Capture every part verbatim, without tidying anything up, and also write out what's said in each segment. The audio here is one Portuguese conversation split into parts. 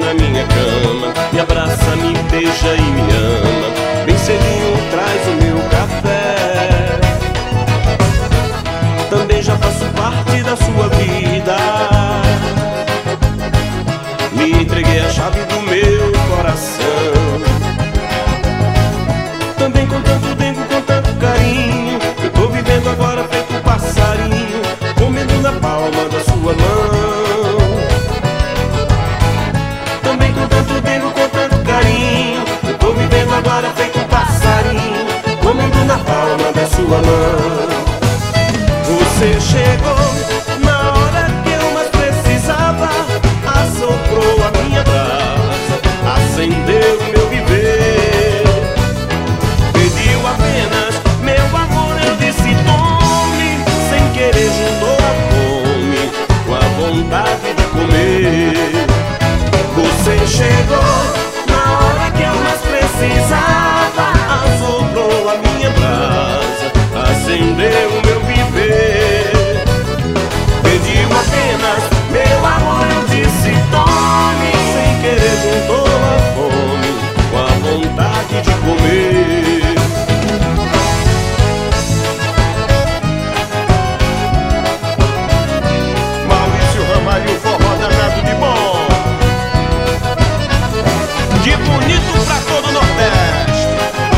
na minha cama, me abraça, me beija e me ama. Bem cedinho traz o meu café. Também já faço parte da sua vida. Me entreguei a chave do meu coração. Também com tanto dengo, com tanto carinho, eu tô vivendo agora feito um passarinho, comendo na palma da sua mão. Também com tanto dengo, com tanto carinho, eu tô vivendo agora feito um passarinho, comendo na palma da sua mão. Você chegou na hora que eu mais precisava, assoprou a minha brasa, acendeu o meu viver. Pediu apenas meu amor, eu disse tome, sem querer juntou a fome com a vontade de comer. Você chegou na hora que eu mais precisava, assoprou a minha brasa, acendeu o meu viver. Pediu apenas meu amor, eu disse tome, sem querer juntou a fome com a vontade de comer. Maurício Ramalho, forró danado de bom, de bonito pra todo o Nordeste.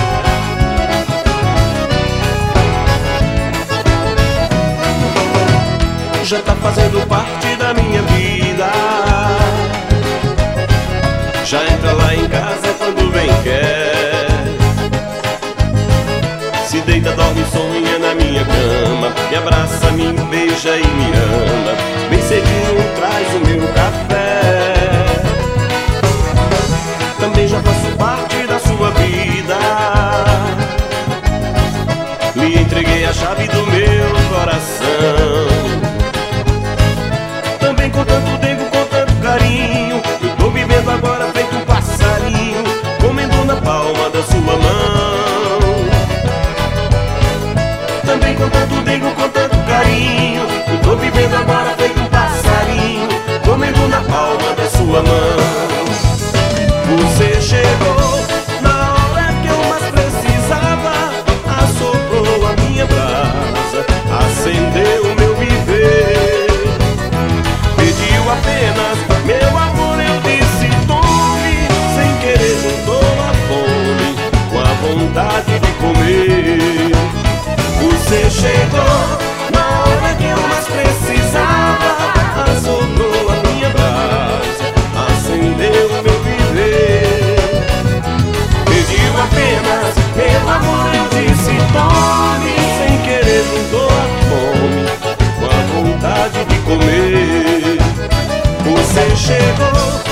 Já tá fazendo parte da minha vida. Já entra lá em casa quando bem quer. Se deita, dorme, sonha na minha cama, me abraça, me beija e me ama. Bem cedinho traz o meu café. Também já faço parte da sua vida. Me entreguei a chave do meu coração. Também com tanto dengo, com tanto carinho, eu tô vivendo agora feito um passarinho, comendo na palma da sua mão. Também com tanto dengo, com tanto carinho, eu tô vivendo agora feito um passarinho, comendo na palma da sua mão. Você chegou na hora que eu mais precisava, assoprou a minha brasa, acendeu o meu viver. Pediu apenas meu amor, eu disse tome, sem querer juntou a fome com a vontade de comer. Você chegou na hora que eu mais precisava, assoprou a minha brasa, acendeu o meu viver. Pediu apenas meu amor, eu disse tome, sem querer juntou a fome com a vontade de comer. Você chegou